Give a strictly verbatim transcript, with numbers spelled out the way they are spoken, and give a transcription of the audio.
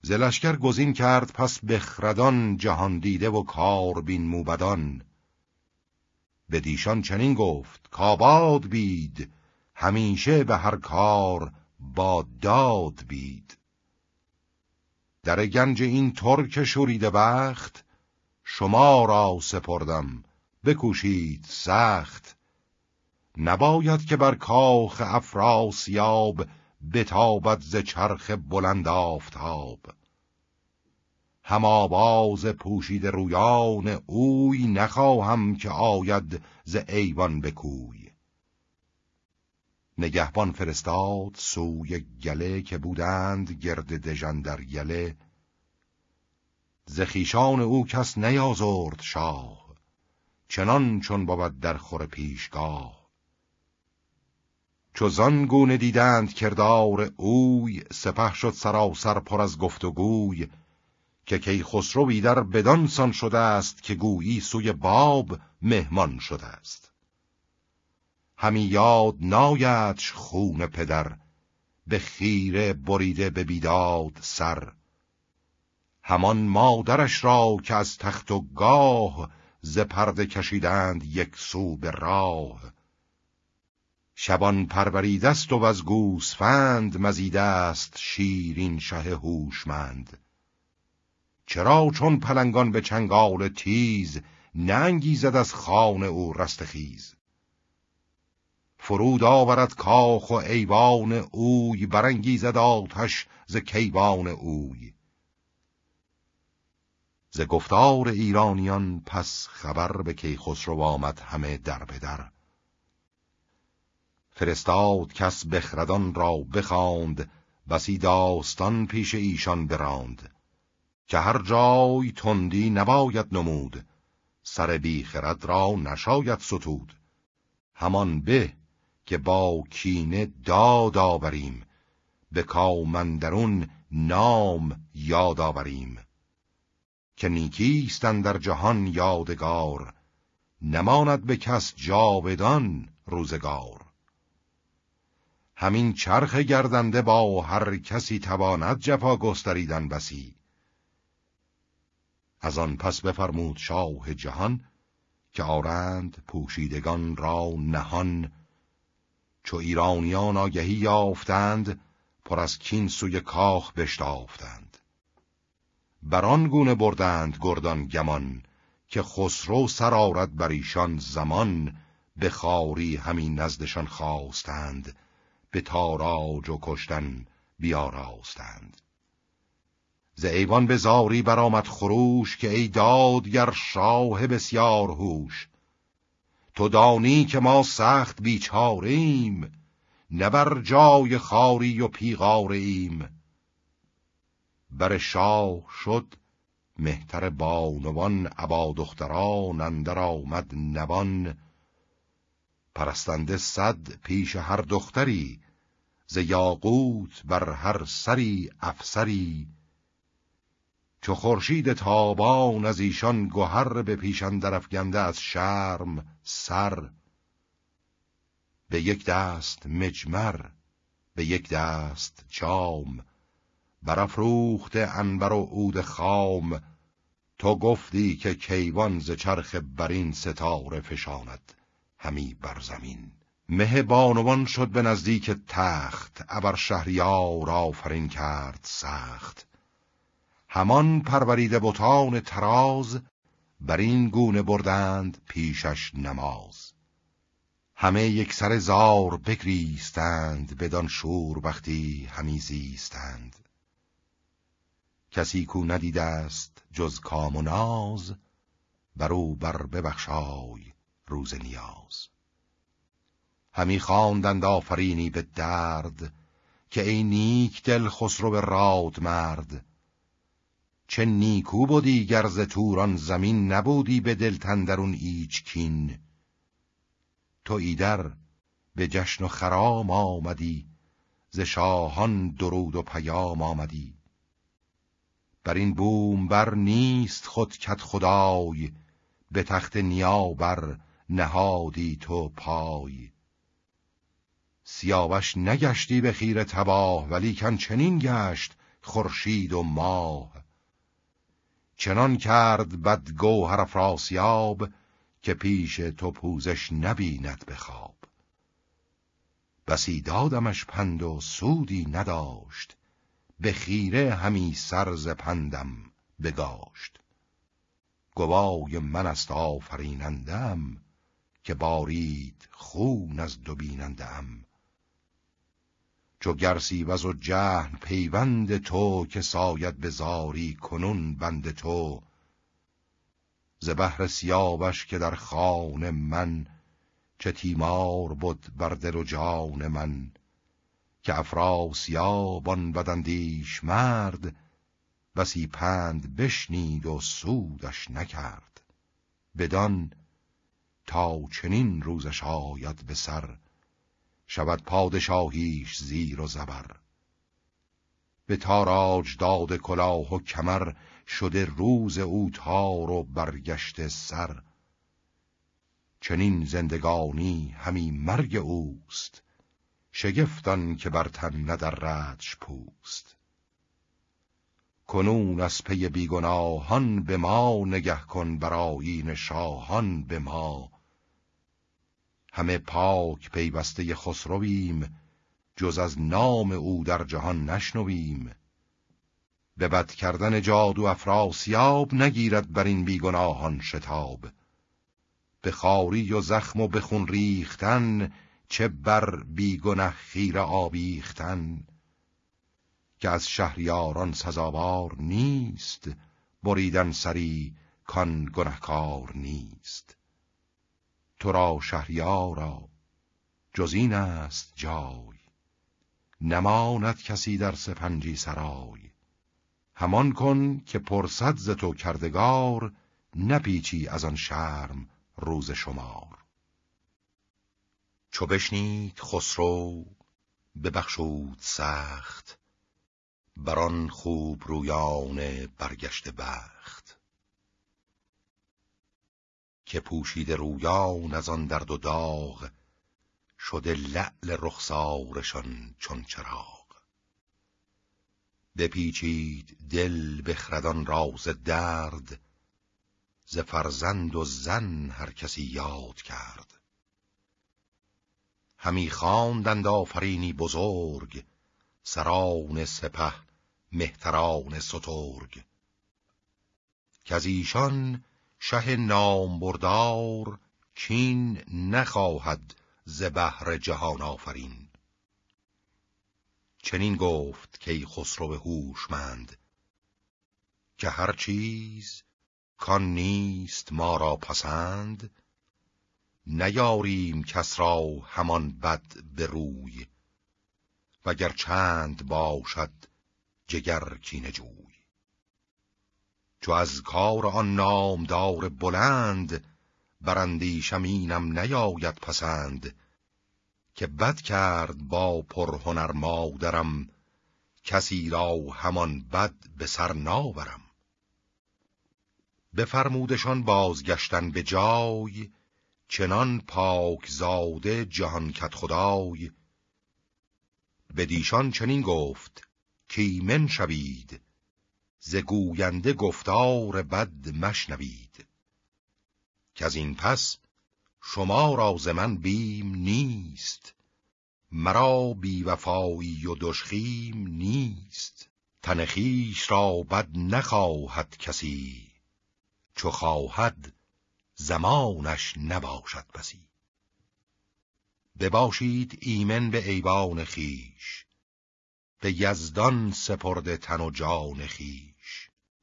ز لشکر گزین کرد پس بخردان، جهان دیده و کار بین موبدان. بدیشان چنین گفت کآباد بید، همیشه به هر کار با داد بید. در گنج این ترک شوریده بخت، شما را سپردم بکوشید سخت. نباید که بر کاخ افراسیاب، بتابد ز چرخ بلند آفتاب. هم آواز پوشیده رویان اوی، نخواهم که آید ز ایوان به کوی. نگهبان فرستاد سوی گله، که بودند گرد دژن در یله. ز خویشان او کس نیازرد شاه، چنان چون بود در خور پیشگاه. چو زان گونه دیدند کردار اوی، سپه شد سراسر پر از گفت و گوی. که کیخسروی در بدان سان شده است، که گویی سوی باب مهمان شده است. همی یاد نایدش خون پدر، به خیره بریده به بیداد سر. همان مادرش را که از تخت و گاه، ز پرده کشیدند یک سو به راه. شبان پروریده است و از گوسفند، مزیده است شیرین شه هوشمند. چرا چون پلنگان به چنگال تیز، ننگیزد از خان او رستخیز. فرود آورد کاخ و ایوان اوی، برانگیزد آتش ز کیوان اوی. ز گفتار ایرانیان پس خبر، به کیخسرو آمد همه در به در. فرستاد کس بخردان را بخواند، بسی داستان پیش ایشان براند. که هر جای تندی نباید نمود، سر بی خرد را نشاید ستود. همان به که با کینه داد آوریم، به کام اندرون نام یاد آوریم. که نیکیست اندر جهان یادگار، نماند به کس جاودان روزگار. همین چرخ گردنده با هر کسی، تواند جفا گستریدن بسی. از آن پس بفرمود شاه جهان، که آرند پوشیدگان را نهان. چو ایرانیان آگهی یافتند، پر از کین سوی کاخ بشتافتند. بران گونه بردند گردان گمان، که خسرو سر آرد بر ایشان زمان. به خواری همین نزدشان خواستند، به تاراج و کشتن بیاراستند. ز ایوان به زاری برآمد خروش، که ای دادگر شاه بسیار هوش. تو دانی که ما سخت بیچاریم، نه بر جای خواری و پیغاریم. بر شاه شد مهتر بانوان، ابا دختران اندر آمد نوان. پرستنده صد پیش هر دختری، ز یاقوت بر هر سری افسری. چو خورشید تابان از ایشان گهر، به پیش اندر افگنده از شرم سر. به یک دست مجمر به یک دست جام، برافروخته عنبر و عود خام. تو گفتی که کیوان ز چرخ برین، ستاره فشاند همی بر زمین. مه بانوان شد به نزدیک تخت، ابر شهریار آفرین کرد سخت. همان پروریده بتان تراز، بر این گونه بردند پیشش نماز. همه یک سر زار بگریستند، بدان شور بختی همی زیستند. کسی کو ندیده است جز کام و ناز، برو بر ببخشای روز نیاز. همی خواندند آفرینی به درد، که ای نیک دل خسرو راد مرد. چه نیکو بودی گر ز توران زمین، نبودی به دل تندرون ایچ کین. تو ایدر به جشن و خرام آمدی، ز شاهان درود و پیام آمدی. بر این بوم بر نیست خود کت خدای، به تخت نیابر نهادی تو پای. سیاوش نگشتی به خیره تباه، ولیکن چنین گشت خورشید و ماه. چنان کرد بد گوهر افراسیاب که پیش تو پوزش نبیند به خواب. بسی دادمش پند و سودی نداشت، به خیره همی سر ز پندم بگاشت. گوای من است آفرینندم، که بارید خون از دو بینندم. چو گرسیوز و جهن پیوند تو، که ساید به زاری کنون بند تو. ز بهر سیاوش که در خان من، چه تیمار بود بر دل و جان من. که افراسیاب آن بداندیش مرد، بسی پند بشنید و سودش نکرد. بدان تا چنین روزش آید به سر، شود پادشاهیش زیر و زبر. به تاراج داد کلاه و کمر، شده روز او تار و برگشته سر. چنین زندگانی همی مرگ اوست، شگفتان که بر تن ندردش پوست. کنون از پی بیگناهان به ما، نگه کن بر آیین شاهان به ما. همه پاک پیوسته خسرویم، جز از نام او در جهان نشنویم. به بد کردن جادو افراسیاب، نگیرد بر این بیگناهان شتاب. به خواری و زخم و به خون ریختن، چه بر بیگنه خیره آویختن. که از شهریاران سزاوار نیست، بریدن سری کان گنهکار نیست. تو را شهریارا جز این است جای، نماند کسی در سپنجی سرای. همان کن که پرسد ز تو کردگار، نپیچی از آن شرم روز شمار. چو بشنید خسرو ببخشود سخت، بران خوب رویان برگشته بخت. که پوشیده رویان از آن درد و داغ، شده لعل رخسارشان چون چراغ. بپیچید دل بخردان را ز درد، ز فرزند و زن هر کسی یاد کرد. همی خواندند آفرینی بزرگ، سران سپه مهتران سترگ. که از ایشان شه نامبردار، کین نخواهد ز بهر جهان آفرین. چنین گفت که خسرو هوشمند، که هر چیز کان نیست ما را پسند. نیاریم کس را همان بد به روی، وگر چند باشد جگر کینه جوی. چو از کار آن نامدار بلند، براندیشم اینم نیاید پسند. که بد کرد با پرهنر مادرم، کسی را همان بد به سر ناورم. بفرمودشان بازگشتن به جای، چنان پاک زاده جهان کدخدای. بدیشان چنین گفت کایمن شوید، ز گوینده گفتار بد مشنوید. که از این پس شما را ز من بیم نیست، مرا بی وفایی و دژخیم نیست. تن خویش را بد نخواهد کسی، چو خواهد زمانش نباشد بسی. بباشید ایمن به ایوان خویش، به یزدان سپرده تن و جان خویش.